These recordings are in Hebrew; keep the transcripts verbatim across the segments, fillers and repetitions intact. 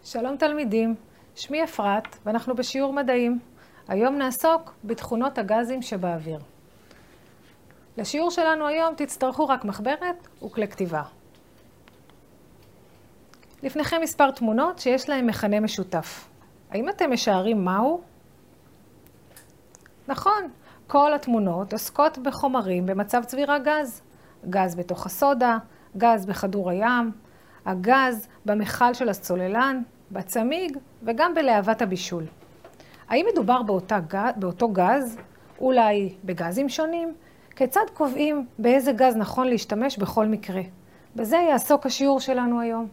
שלום תלמידים, שמי אפרת ואנחנו בשיעור מדעים. היום נעסוק בתכונות הגזים שבאוויר. לשיעור שלנו היום תצטרכו רק מחברת וכלי כתיבה. לפניכם מספר תמונות שיש להם מכנה משותף. האם אתם משערים מהו? נכון, כל התמונות עוסקות בחומרים במצב צבירה גז. גז בתוך הסודה, גז בכדור הים, הגז במכל של הסוללן, בצמיג וגם בלהבת הבישול. האם מדובר באותה, באותו גז? אולי בגזים שונים? כיצד קובעים באיזה גז נכון להשתמש בכל מקרה? בזה יעסוק השיעור שלנו היום.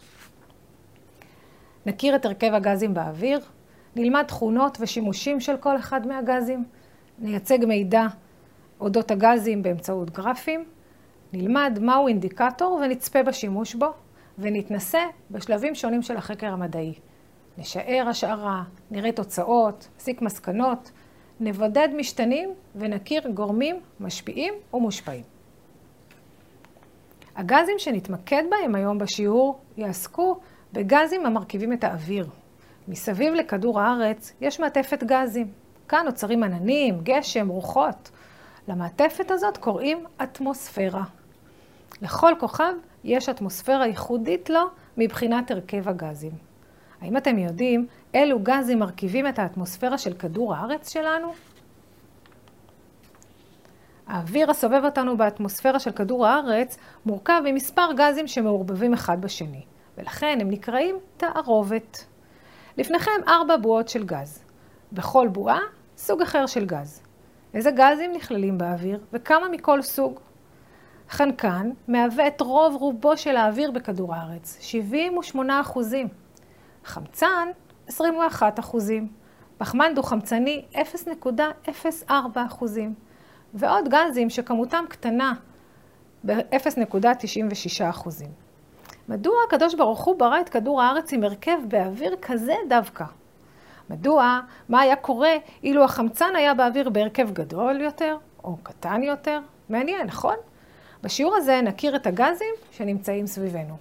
נכיר את הרכב הגזים באוויר, נלמד תכונות ושימושים של כל אחד מהגזים, נייצג מידע אודות הגזים באמצעות גרפים, נלמד מהו אינדיקטור ונצפה בשימוש בו, ונתנסה בשלבים שונים של החקר המדעי. נשאר השערה, נראה תוצאות, נסיק מסקנות, נבודד משתנים ונכיר גורמים משפיעים ומושפעים. הגזים שנתמקד בהם היום בשיעור יעסקו בגזים המרכיבים את האוויר. מסביב לכדור הארץ יש מעטפת גזים. כאן נוצרים עננים, גשם, רוחות. למעטפת הזאת קוראים אטמוספירה. לכל כוכב יש אטמוספירה ייחודית לו מבחינת הרכב הגזים. האם אתם יודעים אילו גזים מרכיבים את האטמוספירה של כדור הארץ שלנו? האוויר הסובב אותנו באטמוספירה של כדור הארץ מורכב ממספר גזים שמעורבבים אחד בשני, ולכן הם נקראים תערובת. לפניכם ארבע בועות של גז. בכל בועה סוג אחר של גז. איזה גזים נכללים באוויר וכמה מכל סוג? חנקן מהווה את רוב רובו של האוויר בכדור הארץ, שבעים ושמונה אחוזים. חמצן, עשרים ואחד אחוזים. פחמן דו-חמצני, אפס נקודה אפס ארבע אחוזים. ועוד גזים שכמותם קטנה, ב-אפס נקודה תשעים ושישה אחוזים. מדוע הקדוש ברוך הוא ברא את כדור הארץ עם הרכב באוויר כזה דווקא? מדוע? מה היה קורה אילו החמצן היה באוויר בהרכב גדול יותר או קטן יותר? מעניין, נכון? בשיעור הזה נכיר את הגזים שנמצאים סביבנו.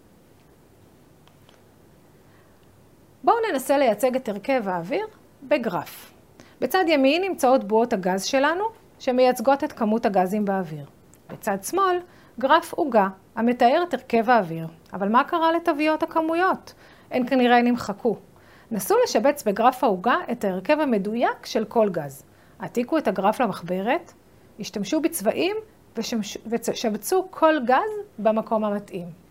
בואו ננסה לייצג את הרכב האוויר בגרף. בצד ימין נמצאות בועות הגז שלנו שמייצגות את כמות הגזים באוויר. בצד שמאל גרף עוגה המתאר את הרכב האוויר. אבל מה קרה לתוויות הכמויות? הן כנראה נמחקו. נסו לשבץ בגרף העוגה את ההרכב המדויק של כל גז. העתיקו את הגרף למחברת, השתמשו בצבעים ושבצו כל גז במקום המתאים.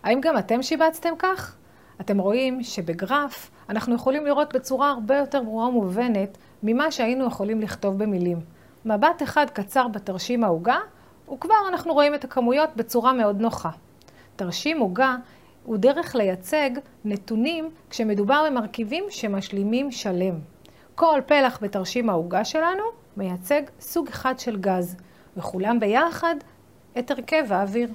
האם גם אתם שיבצתם כך? אתם רואים שבגרף אנחנו יכולים לראות בצורה הרבה יותר ברורה ומובנת ממה שהיינו יכולים לכתוב במילים. מבט אחד קצר בתרשים העוגה, וכבר אנחנו רואים את הכמויות בצורה מאוד נוחה. תרשים עוגה הוא דרך לייצג נתונים כשמדובר במרכיבים שמשלימים שלם. כל פלח בתרשים העוגה שלנו מייצג סוג אחד של גז, וכולם ביחד את הרכב האוויר.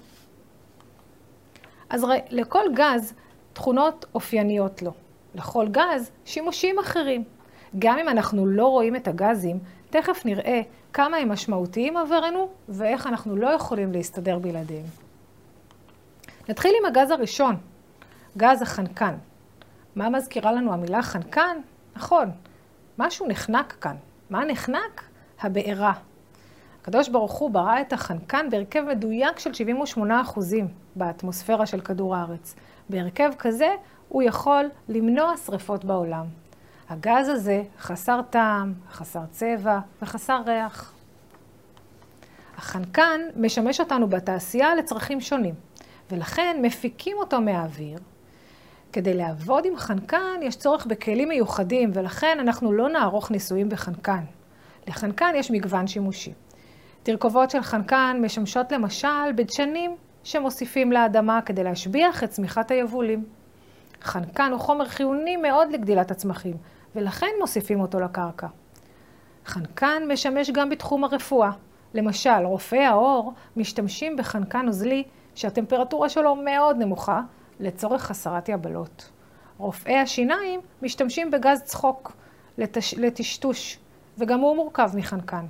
אז לכל גז תכונות אופייניות לו. לכל גז שימושים אחרים. גם אם אנחנו לא רואים את הגזים, תכף נראה כמה הם משמעותיים עברנו ואיך אנחנו לא יכולים להסתדר בלעדיהם. נתחיל עם הגז הראשון, גז החנקן. מה מזכירה לנו המילה חנקן? נכון, משהו נחנק כאן. מה נחנק? הבעירה. הקדוש ברוך הוא ברא את החנקן בהרכב מדויק של שבעים ושמונה אחוז באטמוספירה של כדור הארץ. בהרכב כזה הוא יכול למנוע שריפות בעולם. הגז הזה חסר טעם, חסר צבע וחסר ריח. החנקן משמש אותנו בתעשייה לצרכים שונים, ולכן מפיקים אותו מהאוויר. כדי לעבוד עם חנקן יש צורך בכלים מיוחדים, ולכן אנחנו לא נערוך ניסויים בחנקן. לחנקן יש מגוון שימושי. תרכובות של חנקן משמשות למשל בדשנים שמוסיפים לאדמה כדי להשביח את צמיחת היבולים. חנקן הוא חומר חיוני מאוד לגדילת הצמחים, ולכן מוסיפים אותו לקרקע. חנקן משמש גם בתחום הרפואה. למשל, רופאי העור משתמשים בחנקן נוזלי שהטמפרטורה שלו מאוד נמוכה לצורך הסרת יבלות. רופאי השיניים משתמשים בגז צחוק לתש... לטשטוש, וגם הוא מורכב מחנקן.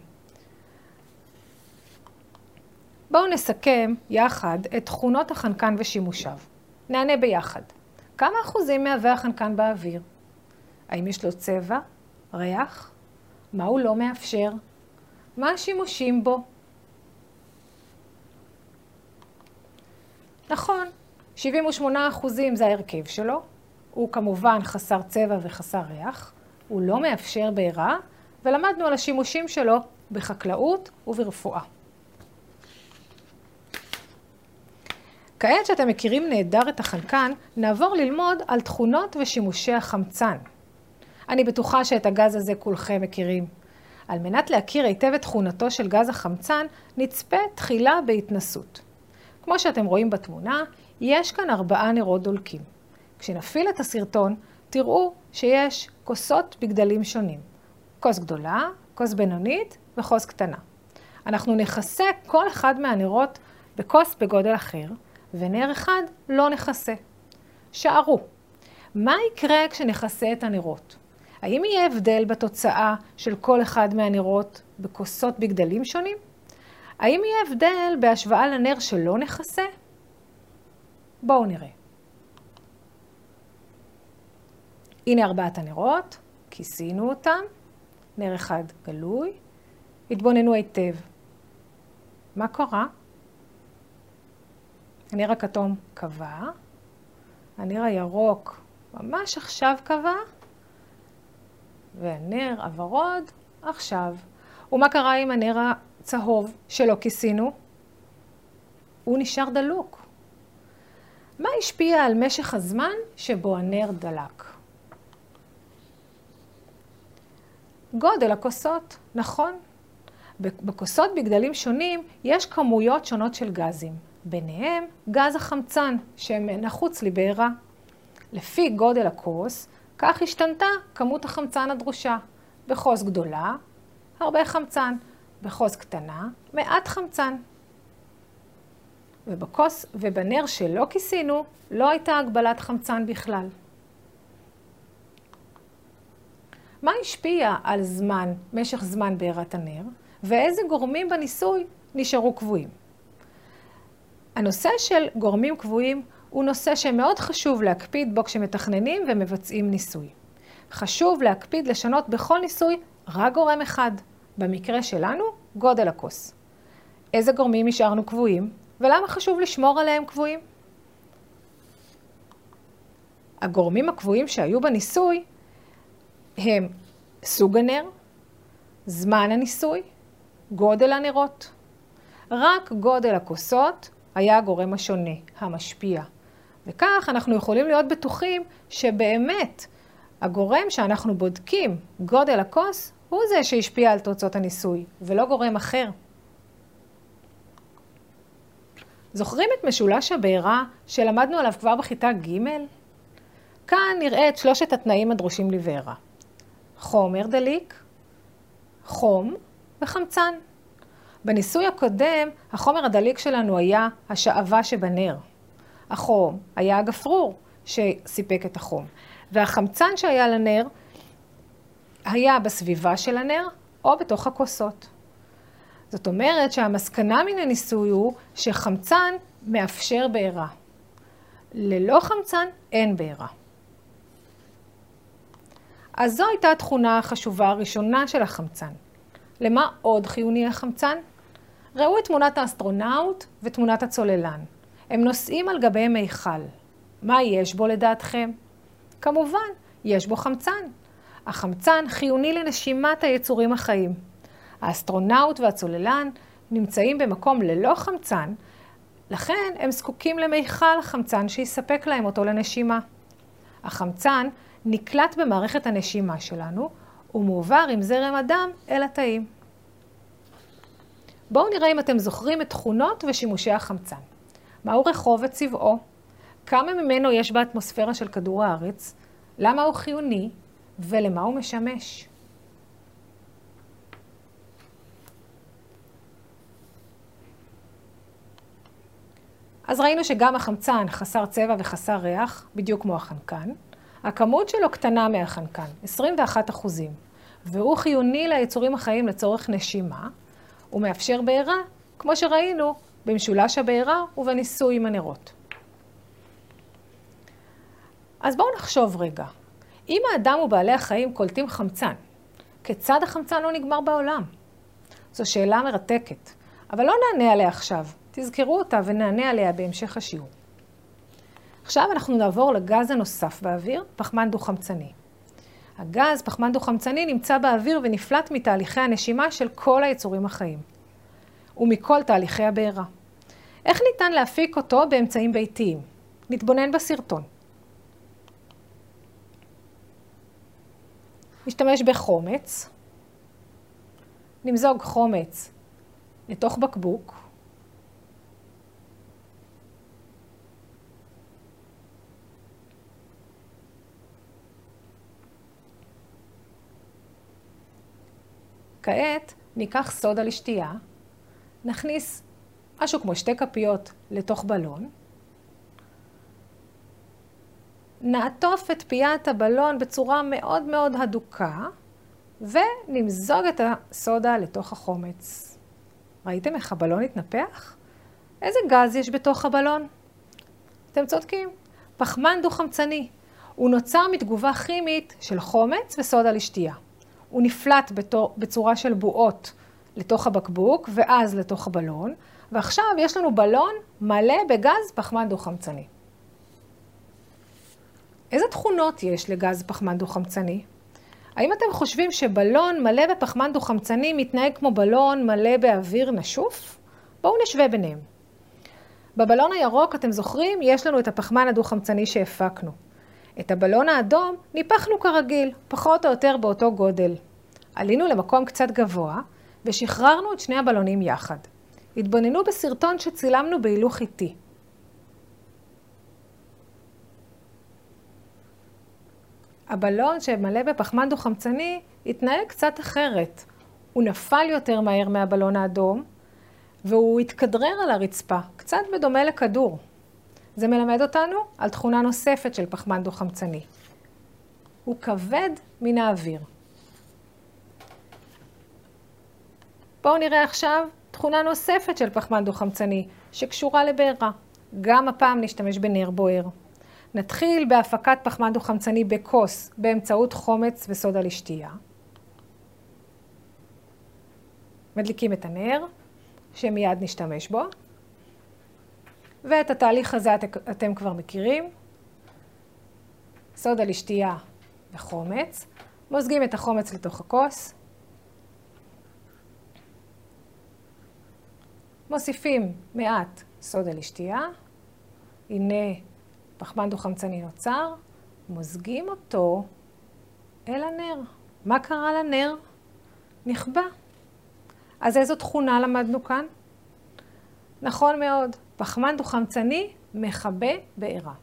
בואו נסכם יחד את תכונות החנקן ושימושיו. נענה ביחד. כמה אחוזים מהווה החנקן באוויר? האם יש לו צבע? ריח? מה הוא לא מאפשר? מה השימושים בו? נכון, שבעים ושמונה אחוזים זה ההרכב שלו. הוא כמובן חסר צבע וחסר ריח. הוא לא מאפשר בעירה, ולמדנו על השימושים שלו בחקלאות וברפואה. כעת שאתם מכירים נהדר את החנקן, נעבור ללמוד על תכונות ושימושי החמצן. אני בטוחה שאת הגז הזה כולכם מכירים. על מנת להכיר היטב את תכונתו של גז החמצן, נצפה תחילה בהתנסות. כמו שאתם רואים בתמונה, יש כאן ארבעה נרות דולקים. כשנפעיל את הסרטון, תראו שיש כוסות בגדלים שונים. כוס גדולה, כוס בינונית וכוס קטנה. אנחנו נכסה כל אחד מהנרות בכוס בגודל אחר, ונר אחד לא נכסה. שערו. מה יקרה כשנכסה את הנרות? האם יהיה הבדל בתוצאה של כל אחד מהנרות בכוסות בגדלים שונים? האם יהיה הבדל בהשוואה לנר שלא נכסה? בואו נראה. הנה ארבעת הנרות, כיסינו אותם, נר אחד גלוי, התבוננו היטב. מה קרה? הנר הכתום קבע, הנר הירוק ממש עכשיו קבע, והנר הוורוד עכשיו. ומה קרה עם הנר הצהוב שלא כיסינו? הוא נשאר דלוק. מה השפיע על משך הזמן שבו הנר דלק? גודל הכוסות, נכון. בכוסות בגדלים שונים יש כמויות שונות של גזים. ביניהם גז החמצן שנחוץ לבעירה. לפי גודל הכוס, כך השתנתה כמות החמצן הדרושה. בכוס גדולה, הרבה חמצן. בכוס קטנה, מעט חמצן. ובכוס ובנר שלא כיסינו, לא הייתה הגבלת חמצן בכלל. מה השפיע על זמן, משך זמן בעירת הנר, ואיזה גורמים בניסוי נשארו קבועים? הנושא של גורמים קבועים הוא נושא שמאוד חשוב להקפיד בו כשמתכננים ומבצעים ניסוי. חשוב להקפיד לשנות בכל ניסוי רק גורם אחד, במקרה שלנו גודל הכוס. איזה גורמים נשארנו קבועים, ולמה חשוב לשמור עליהם קבועים? הגורמים הקבועים שהיו בניסוי הם סוג הנר, זמן הניסוי, גודל הנרות. רק גודל הכוסות היה הגורם השונה, המשפיע. וכך אנחנו יכולים להיות בטוחים שבאמת הגורם שאנחנו בודקים, גודל הכוס, הוא זה שהשפיע על תוצאות הניסוי, ולא גורם אחר. זוכרים את משולש הבעירה שלמדנו עליו כבר בכיתה ג'? כאן נראה את שלושת התנאים הדרושים לבעירה. חומר דליק, חום וחמצן. בניסוי הקודם, החומר הדליק שלנו היה השעווה שבנר. החום היה הגפרור שסיפק את החום. והחמצן שהיה לנר היה בסביבה של הנר או בתוך הכוסות. זאת אומרת שהמסקנה מן הניסוי הוא שחמצן מאפשר בעירה. ללא חמצן אין בעירה. אז זו הייתה התכונה החשובה הראשונה של החמצן. למה עוד חיוני החמצן? ראו את תמונת האסטרונאוט ותמונת הצוללן. הם נוסעים על גבי מיכל. מה יש בו לדעתכם? כמובן, יש בו חמצן. החמצן חיוני לנשימת היצורים החיים. האסטרונאוט והצוללן נמצאים במקום ללא חמצן, לכן הם זקוקים למיכל חמצן שיספק להם אותו לנשימה. החמצן נקלט במערכת הנשימה שלנו ומועבר עם זרם הדם אל התאים. בואו נראה אם אתם זוכרים את תכונות ושימושי החמצן. מהו רחוב וצבעו? כמה ממנו יש באטמוספירה של כדור הארץ? למה הוא חיוני? ולמה הוא משמש? אז ראינו שגם החמצן חסר צבע וחסר ריח, בדיוק כמו החנקן. הכמות שלו קטנה מהחנקן, עשרים ואחת אחוזים, והוא חיוני ליצורים החיים לצורך נשימה, הוא מאפשר בעירה, כמו שראינו במשולש הבעירה ובניסוי עם הנרות. אז בואו נחשוב רגע, אם האדם ובעלי החיים קולטים חמצן, כיצד החמצן לא נגמר בעולם? זו שאלה מרתקת, אבל לא נענה עליה עכשיו, תזכרו אותה ונענה עליה בהמשך השיעור. עכשיו אנחנו נעבור לגז הנוסף באוויר, פחמן דו-חמצני. הגז, פחמן דו-חמצני, נמצא באוויר ונפלט מתהליכי הנשימה של כל היצורים החיים, ומכל תהליכי הבעירה. איך ניתן להפיק אותו באמצעים ביתיים? נתבונן בסרטון. נשתמש בחומץ, נמזוג חומץ לתוך בקבוק, כעת ניקח סודה לשתייה, נכניס משהו כמו שתי כפיות לתוך בלון, נעטוף את פיית הבלון בצורה מאוד מאוד הדוקה, ונמזוג את הסודה לתוך החומץ. ראיתם איך הבלון התנפח? איזה גז יש בתוך הבלון? אתם צודקים, פחמן דו-חמצני. הוא נוצר מתגובה כימית של חומץ וסודה לשתייה. הוא נפלט בתור, בצורה של בועות לתוך הבקבוק ואז לתוך הבלון, ועכשיו יש לנו בלון מלא בגז פחמן דו-חמצני. איזה תכונות יש לגז פחמן דו-חמצני? האם אתם חושבים שבלון מלא בפחמן דו-חמצני מתנהג כמו בלון מלא באוויר נשוף? בואו נשווה ביניהם. בבלון הירוק, אתם זוכרים, יש לנו את הפחמן הדו-חמצני שהפקנו. את הבלון האדום ניפחנו כרגיל, פחות או יותר באותו גודל. עלינו למקום קצת גבוה ושחררנו את שני הבלונים יחד. התבוננו בסרטון שצילמנו בהילוך איטי. הבלון שמלא בפחמן דו-חמצני התנהג קצת אחרת. הוא נפל יותר מהר מהבלון האדום, והוא התכדרר על הרצפה, קצת בדומה לכדור. זה מלמד אותנו על תכונה נוספת של פחמן דו-חמצני. הוא כבד מן האוויר. בואו נראה עכשיו תכונה נוספת של פחמן דו-חמצני שקשורה לבעירה. גם הפעם נשתמש בנר בוער. נתחיל בהפקת פחמן דו-חמצני בכוס באמצעות חומץ וסודה לשתייה. מדליקים את הנר, שמיד נשתמש בו. ואת התהליך הזה אתם כבר מכירים. סודה לשתייה וחומץ. מוזגים את החומץ לתוך הכוס. מוסיפים מעט סודה לשתייה. הנה פחמן דו-חמצני נוצר, מוזגים אותו אל הנר. מה קרה לנר? נכבה. אז איזו תכונה למדנו כאן? נכון מאוד, פחמן דו-חמצני מכבה בעירה.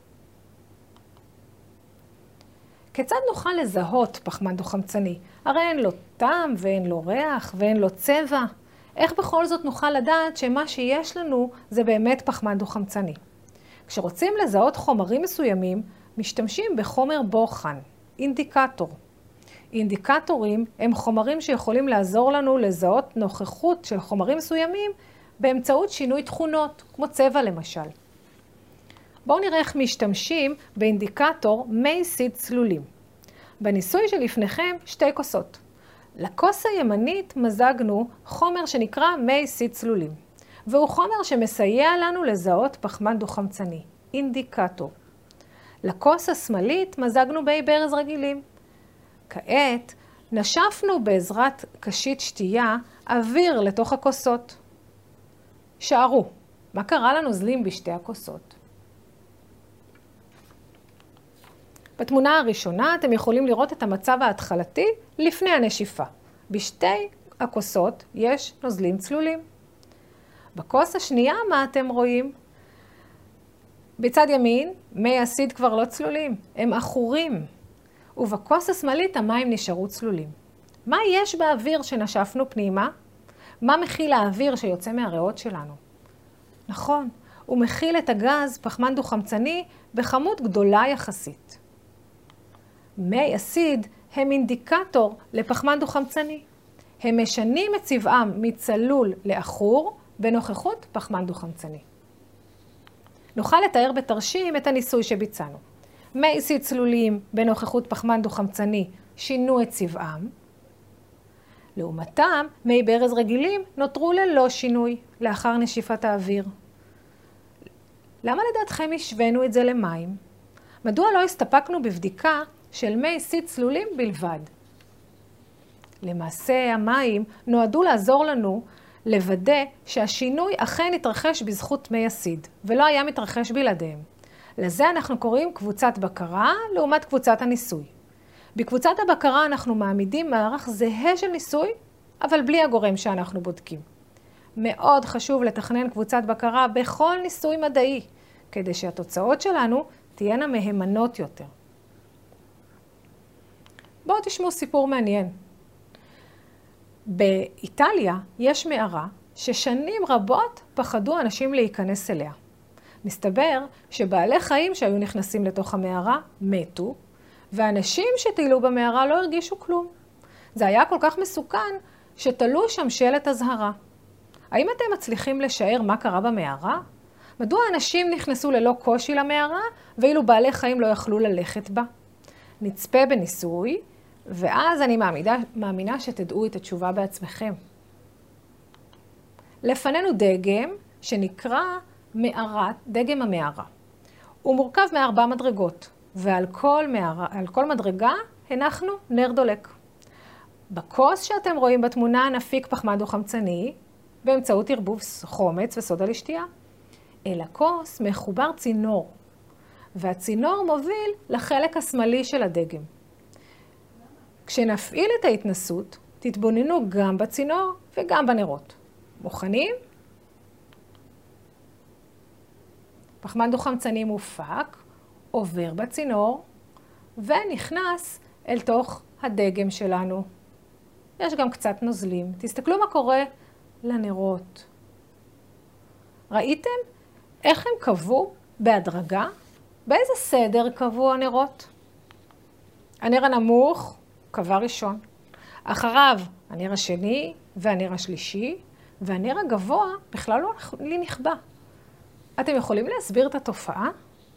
כיצד נוכל לזהות פחמן דו-חמצני? הרי אין לו טעם ואין לו ריח ואין לו צבע. איך בכל זאת נוכל לדעת שמה שיש לנו זה באמת פחמן דו-חמצני? כשרוצים לזהות חומרים מסוימים, משתמשים בחומר בוחן, אינדיקטור. אינדיקטורים הם חומרים שיכולים לעזור לנו לזהות נוכחות של חומרים מסוימים באמצעות שינוי תכונות, כמו צבע למשל. בואו נראה איך משתמשים באינדיקטור מי סיד צלולים. בניסוי שלפניכם שתי כוסות. לכוס הימנית מזגנו חומר שנקרא מי סיד צלולים, והוא חומר שמסייע לנו לזהות פחמן דו-חמצני, אינדיקטור. לכוס השמאלית מזגנו מי ברז רגילים. כעת נשפנו בעזרת קשית שתייה אוויר לתוך הכוסות. שערו, מה קרה לנוזלים בשתי הכוסות? בתמונה הראשונה אתם יכולים לראות את המצב ההתחלתי לפני הנשיפה. בשתי הכוסות יש נוזלים צלולים. בכוס השנייה מה אתם רואים? בצד ימין מי הסיד כבר לא צלולים, הם עכורים. ובכוס השמאלית המים נשארו צלולים. מה יש באוויר שנשפנו פנימה? מה מכיל האוויר שיוצא מהריאות שלנו? נכון, הוא מכיל את הגז פחמן דו-חמצני בכמות גדולה יחסית. מי הסיד הם אינדיקטור לפחמן דו-חמצני. הם משנים את צבעם מצלול לעכור בנוכחות פחמן דו-חמצני. נוכל לתאר בתרשים את הניסוי שביצענו. מי סיד צלולים בנוכחות פחמן דו-חמצני שינו את צבעם. לעומתם, מי ברז רגילים נותרו ללא שינוי לאחר נשיפת האוויר. למה לדעתכם השווינו את זה למים? מדוע לא הסתפקנו בבדיקה של מי סיד צלולים בלבד? למעשה, המים נועדו לעזור לנו לוודא שהשינוי אכן התרחש בזכות מי הסיד, ולא היה מתרחש בלעדיהם. לזה אנחנו קוראים קבוצת בקרה לעומת קבוצת הניסוי. בקבוצת הבקרה אנחנו מעמידים מערך זהה של ניסוי, אבל בלי הגורם שאנחנו בודקים. מאוד חשוב לתכנן קבוצת בקרה בכל ניסוי מדעי, כדי שהתוצאות שלנו תהיינה מהימנות יותר. בואו תשמעו סיפור מעניין. באיטליה יש מערה ששנים רבות פחדו אנשים להיכנס אליה. מסתבר שבעלי חיים שהיו נכנסים לתוך המערה מתו, ואנשים שטיילו במערה לא הרגישו כלום. זה היה כל כך מסוכן שתלו שם שלט אזהרה. האם אתם מצליחים לשער מה קרה במערה? מדוע אנשים נכנסו ללא קושי למערה, ואילו בעלי חיים לא יכלו ללכת בה? נצפה בניסוי, ואז אני מאמינה, מאמינה שתדעו את התשובה בעצמכם. לפנינו דגם שנקרא מערת, דגם המערה. הוא מורכב מארבע מדרגות, ועל כל, מערה, על כל מדרגה הנחנו נר דולק. בכוס שאתם רואים בתמונה נפיק פחמן דו-חמצני באמצעות ערבוב חומץ וסודה לשתייה. אל הכוס מחובר צינור, והצינור מוביל לחלק השמאלי של הדגם. כשנפעיל את ההתנסות, תתבוננו גם בצינור וגם בנרות. מוכנים? פחמן דו-חמצני מופק, עובר בצינור ונכנס אל תוך הדגם שלנו. יש גם קצת נוזלים. תסתכלו מה קורה לנרות. ראיתם איך הם קבעו בהדרגה? באיזה סדר קבעו הנרות? הנר הנמוך קבע ראשון. אחריו הנר השני והנר השלישי, והנר הגבוה בכלל לא נכבה. אתם יכולים להסביר את התופעה?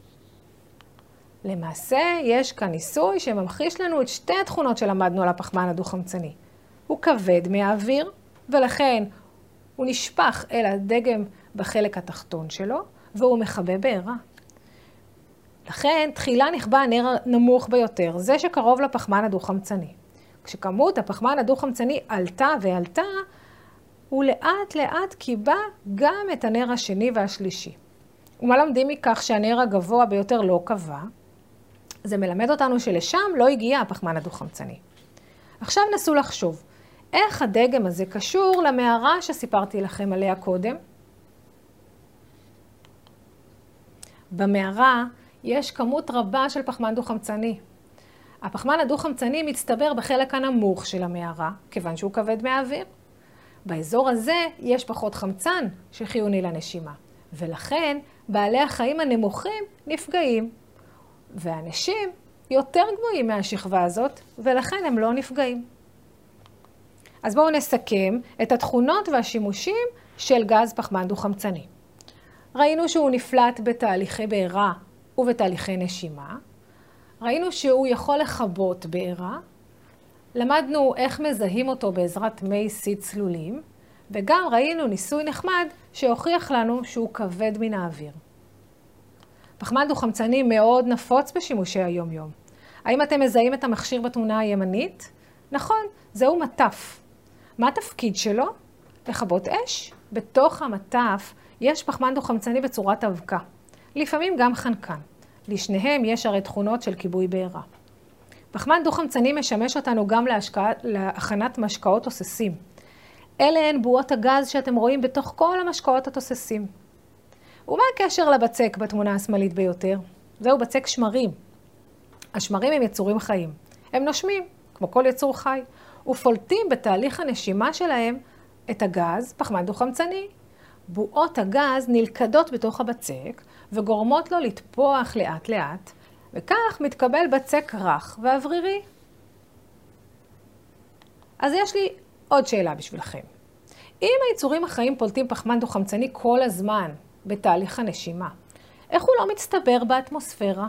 למעשה יש כאן ניסוי שממחיש לנו את שתי התכונות שלמדנו על הפחמן הדו-חמצני. הוא כבד מהאוויר, ולכן הוא נשפך אל הדגם בחלק התחתון שלו, והוא מכבה בעירה. לכן תחילה נכבה הנר הנמוך ביותר, זה שקרוב לפחמן הדו-חמצני. כשכמות הפחמן הדו-חמצני עלתה ועלתה, הוא לאט לאט קיבה גם את הנר השני והשלישי. ומה למדים מכך שהנר הגבוה ביותר לא כבה? זה מלמד אותנו שלשם לא הגיע הפחמן הדו-חמצני. עכשיו נסו לחשוב, איך הדגם הזה קשור למערה שסיפרתי לכם עליה קודם? במערה יש כמות רבה של פחמן דו-חמצני. הפחמן הדו-חמצני מצטבר בחלק הנמוך של המערה, כיוון שהוא כבד מהאוויר. באזור הזה יש פחות חמצן שחיוני לנשימה, ולכן בעלי החיים הנמוכים נפגעים. והאנשים יותר גבוהים מהשכבה הזאת, ולכן הם לא נפגעים. אז בואו נסכם את התכונות והשימושים של גז פחמן דו-חמצני. ראינו שהוא נפלט בתהליכי בעירה ובתהליכי נשימה. ראינו שהוא יכול לכבות בעירה. למדנו איך מזהים אותו בעזרת מי סיד צלולים, וגם ראינו ניסוי נחמד שהוכיח לנו שהוא כבד מן האוויר. פחמן דו-חמצני מאוד נפוץ בשימושי היום-יום. האם אתם מזהים את המכשיר בתמונה הימנית? נכון, זהו מטף. מה התפקיד שלו? לכבות אש. בתוך המטף יש פחמן דו-חמצני בצורת אבקה. לפעמים גם חנקן. לשניהם יש הרי תכונות של כיבוי בעירה. פחמן דו-חמצני משמש אותנו גם להשקע... להכנת משקאות תוססים. אלה הן בועות הגז שאתם רואים בתוך כל המשקאות התוססים. ומה הקשר לבצק בתמונה השמאלית ביותר? זהו בצק שמרים. השמרים הם יצורים חיים. הם נושמים, כמו כל יצור חי, ופולטים בתהליך הנשימה שלהם את הגז, פחמן דו-חמצני. בועות הגז נלכדות בתוך הבצק וגורמות לו לטפוח לאט לאט, וכך מתקבל בצק רך ואוורירי. אז יש לי עוד שאלה בשבילכם. אם היצורים החיים פולטים פחמן דו-חמצני כל הזמן בתהליך הנשימה, איך הוא לא מצטבר באטמוספירה?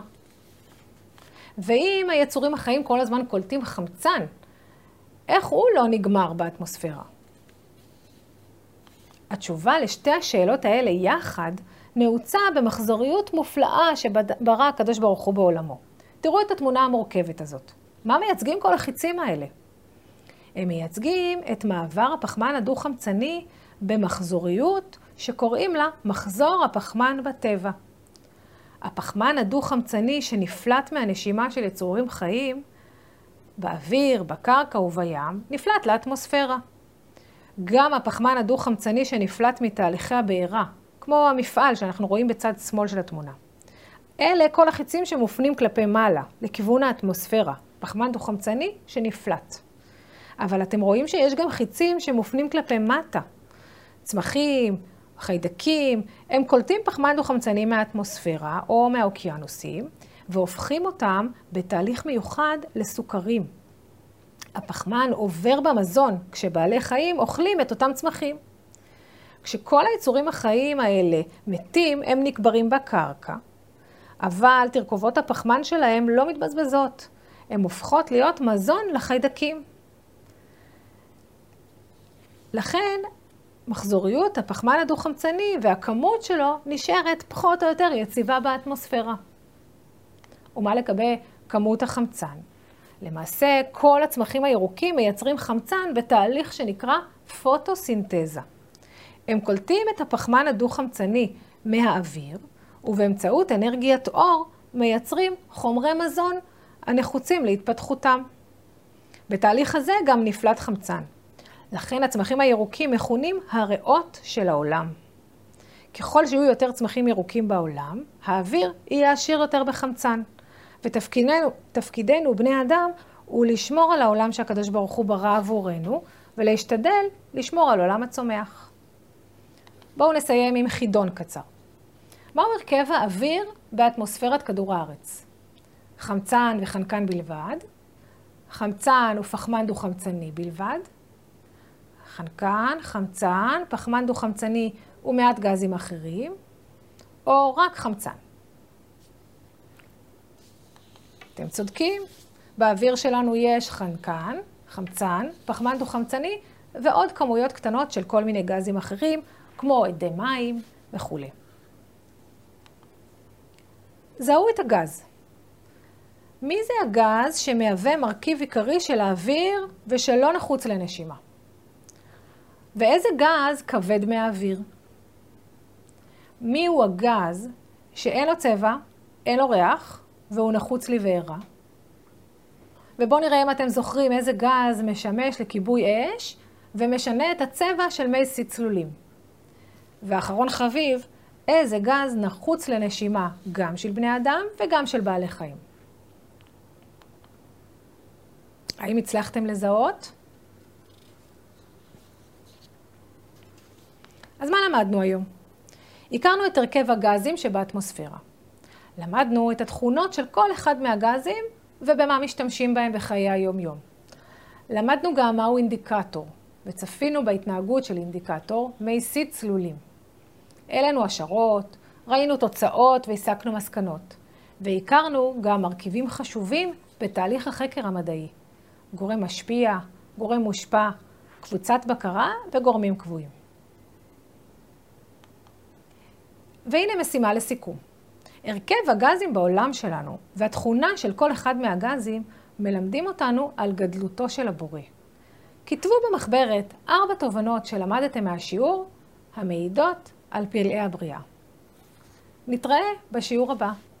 ואם היצורים החיים כל הזמן קולטים חמצן, איך הוא לא נגמר באטמוספירה? התשובה לשתי השאלות האלה יחד נעוצה במחזוריות מופלאה שברא הקדוש ברוך הוא בעולמו. תראו את התמונה המורכבת הזאת. מה מייצגים כל החיצים האלה? הם מייצגים את מעבר הפחמן הדו-חמצני במחזוריות שקוראים לה מחזור הפחמן בטבע. הפחמן הדו-חמצני שנפלט מהנשימה של יצורים חיים, באוויר, בקרקע ובים, נפלט לאטמוספירה. גם הפחמן הדו-חמצני שנפלט מתהליכי הבעירה, כמו המפעל שאנחנו רואים בצד שמאל של התמונה. אלה כל החיצים שמופנים כלפי מעלה, לכיוון האטמוספירה, פחמן דו-חמצני שנפלט. אבל אתם רואים שיש גם חיצים שמופנים כלפי מטה. צמחים, חיידקים, הם קולטים פחמן דו-חמצני מהאטמוספירה או מהאוקיינוסים, והופכים אותם בתהליך מיוחד לסוכרים. הפחמן עובר במזון כשבעלי חיים אוכלים את אותם צמחים. כשכל היצורים החיים האלה מתים, הם נקברים בקרקע, אבל תרכובות הפחמן שלהם לא מתבזבזות. הן הופכות להיות מזון לחיידקים. לכן, מחזוריות הפחמן הדו-חמצני והכמות שלו נשארת פחות או יותר יציבה באטמוספירה. ומה לגבי כמות החמצן? למעשה, כל הצמחים הירוקים מייצרים חמצן בתהליך שנקרא פוטוסינתזה. הם קולטים את הפחמן הדו-חמצני מהאוויר, ובאמצעות אנרגיית אור מייצרים חומרי מזון הנחוצים להתפתחותם. בתהליך הזה גם נפלט חמצן. לכן הצמחים הירוקים מכונים הריאות של העולם. ככל שיהיו יותר צמחים ירוקים בעולם, האוויר יהיה עשיר יותר בחמצן. ותפקידנו, תפקידנו, בני אדם, הוא לשמור על העולם שהקדוש ברוך הוא ברא עבורנו, ולהשתדל לשמור על עולם הצומח. בואו נסיים עם חידון קצר. מהו הרכב האוויר באטמוספירת כדור הארץ? חמצן וחנקן בלבד, חמצן ופחמן דו-חמצני בלבד, חנקן, חמצן, פחמן דו-חמצני ומעט גזים אחרים, או רק חמצן. אתם צודקים, באוויר שלנו יש חנקן, חמצן, פחמן דו-חמצני ועוד כמויות קטנות של כל מיני גזים אחרים, כמו אדי מים וכו'. זהו את הגז. מי זה הגז שמהווה מרכיב עיקרי של האוויר ושלא נחוץ לנשימה? ואיזה גז כבד מהאוויר? מי הוא הגז שאין לו צבע, אין לו ריח, והוא נחוץ לבעירה. ובואו נראה אם אתם זוכרים איזה גז משמש לכיבוי אש, ומשנה את הצבע של מי סיד צלולים. ואחרון חביב, איזה גז נחוץ לנשימה גם של בני אדם וגם של בעלי חיים. האם הצלחתם לזהות? אז מה למדנו היום? הכרנו את הרכב הגזים שבאטמוספירה. למדנו את התכונות של כל אחד מהגזים ובמה משתמשים בהם בחיי היום-יום. למדנו גם מהו אינדיקטור, וצפינו בהתנהגות של אינדיקטור מי סיד צלולים. העלינו השערות, ראינו תוצאות והסקנו מסקנות, והכרנו גם מרכיבים חשובים בתהליך החקר המדעי. גורם משפיע, גורם מושפע, קבוצת בקרה וגורמים קבועים. והנה משימה לסיכום. הרכב הגזים בעולם שלנו והתכונה של כל אחד מהגזים מלמדים אותנו על גדלותו של הבורא. כתבו במחברת ארבע תובנות שלמדתם מהשיעור המעידות על פלאי הבריאה. נתראה בשיעור הבא.